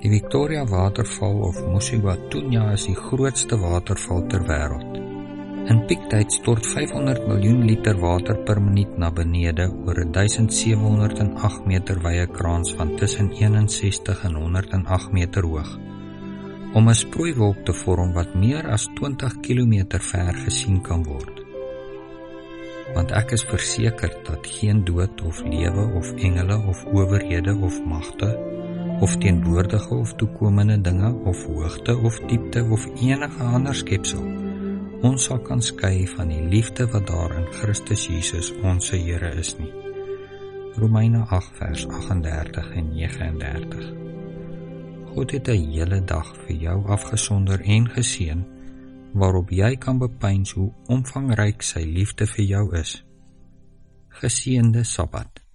Die Victoria Waterval of Musigatunya is die grootste waterval ter wêreld. In piektyd stort 500 miljoen liter water per minuut na benede oor 1708 meter wye kraans van tussen 61 en 108 meter hoog, om 'n sproeiwolk te vorm wat meer as 20 kilometer ver gesien kan word. Want ek is versekerd dat geen dood of lewe of engele of owerhede of magte of teenwoordige of toekomende dinge of hoogte of diepte of enige ander skepsel ons sal kan skei van die liefde wat daar in Christus Jesus ons Here is nie. Romeine 8 vers 38 en 39. God het 'n hele dag vir jou afgesonder en geseën, waarop jy kan bepeins hoe omvangryk sy liefde vir jou is. Geseënde Sabbat.